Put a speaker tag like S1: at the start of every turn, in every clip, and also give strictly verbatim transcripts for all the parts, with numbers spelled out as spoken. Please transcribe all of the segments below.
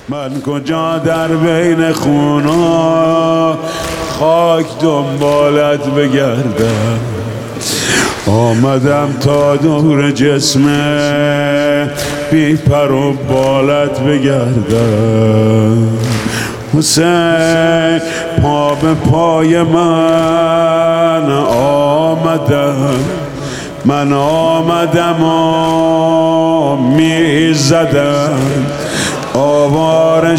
S1: من کجا در بین خونا خاک دنبالت بگردم، آمدم تا دور جسم بی پر و بالت بگردم. حسین پا به پای من آمدم، من آمدم و می زدم، آواره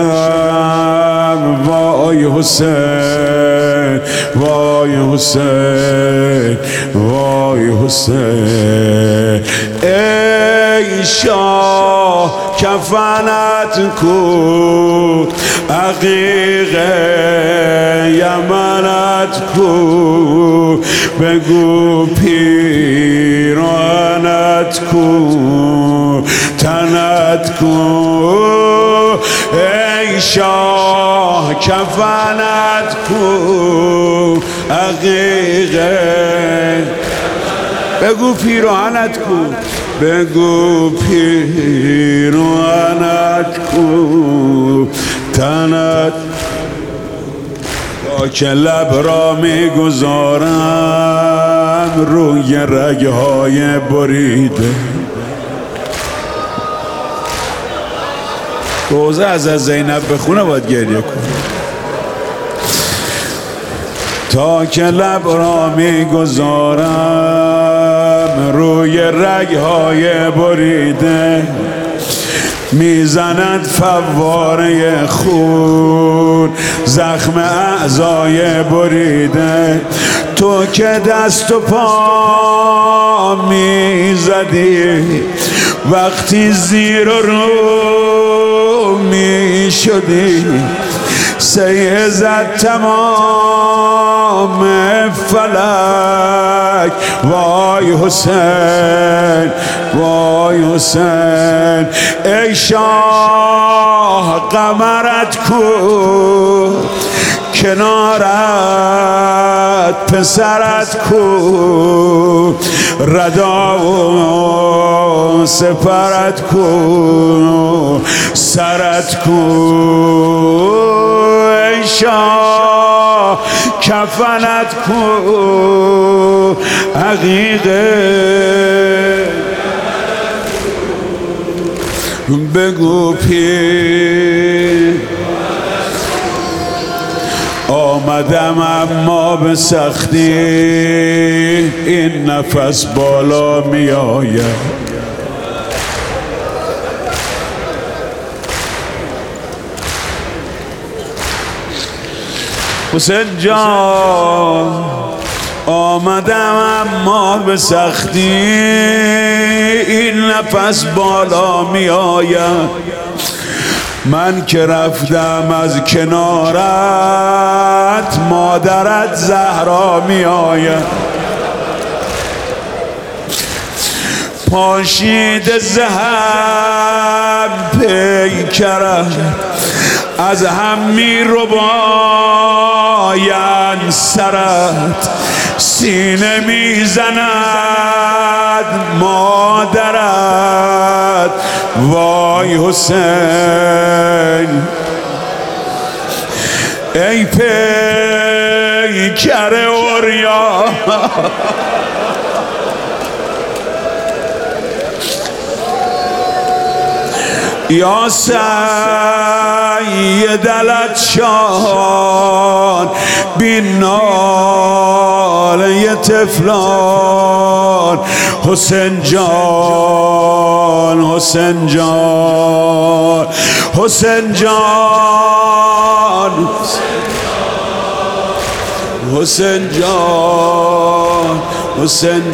S1: شدم. وای حسین، وای حسین، وای حسین. ای شاه کفنت کو، عقیق یمنت کو، بگو پیرانت کو، تنت کو. ای شاه کفنت کو، عقیق بگو پیرانت کو، بگو پیرانت کو، تنت. تا که لب را می گذارم روی رگهای بریده. روزه از از زینب بخونه باید گریه کن. تا که لب را می گذارم روی رگهای بریده، میزند فواره خون زخم اعضای بریده. تو که دست و پا میزدی وقتی زیر و رو میشدی، سیه زد تمام فلک. وای حسین، وای حسین. ای شاه قمرت کو، کنارت پسرت کو، ردا و سپرت کو، سرت کو. ای شاه کفنت کو، عقیقه بگو پیر. آمدم اما به سختی این نفس بالا می آید. حسین جان آمدم اما به سختی این نفس بالا می آید. من که رفتم از کنارت مادرت زهرا می آید. پاشید زهم پیکرت از هم می رو باین سرت، سینه می زند مادرت. وای حسین، ای پیکر اوریا، یا سید العطشان بی ناله طفلان. حسین جان، حسین جان، حسین جان، حسین جان، حسین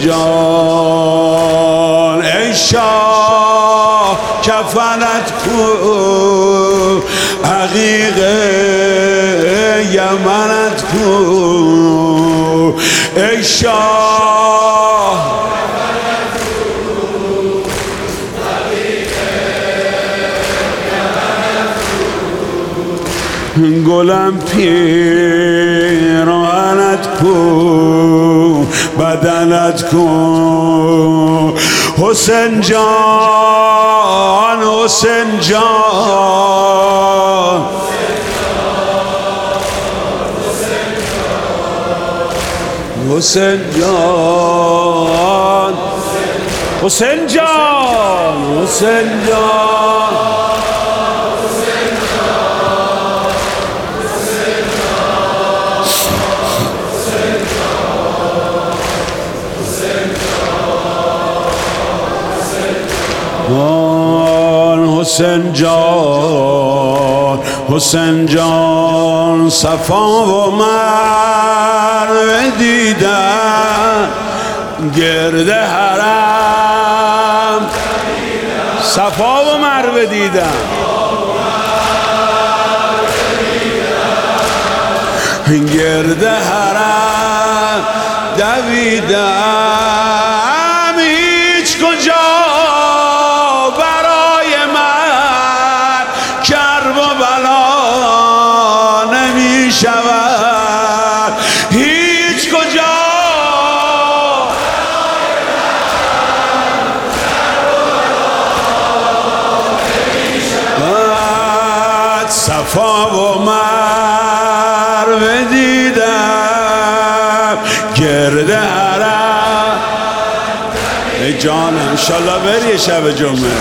S1: جان. ای شاه کفنت کو، عقیق یمنت کو. ای شاه گلم پیراهنت کو، بدنت کو. حسین جان، حسین جان. حسین جان حسین جان حسین جان حسین جان حسین جان صفا و مروه دیدن گرد حرم صفا و مروه دیدن گرد حرم دویدم هیچ کجا شود هیچ کجا صفا و مروه دیدم گرد حرم ای جان انشالله بری شب جمعه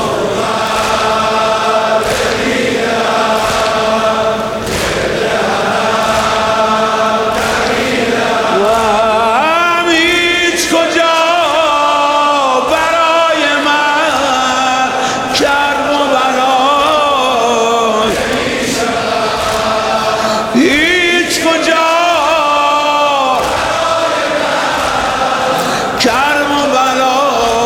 S1: هیچ کجا کرم و بلا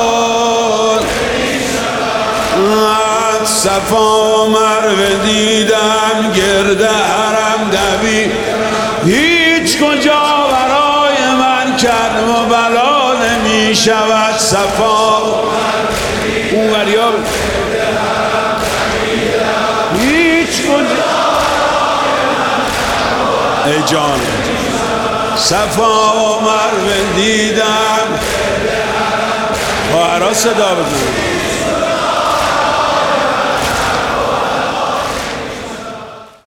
S1: صفا و مروه دیدم گرد حرم دوی هیچ کجا برای من کرم و بلا نمی شود صفا اون وریاب هیچ کجا ای جان صفا و مروه دیدم با عراس صدا بزنم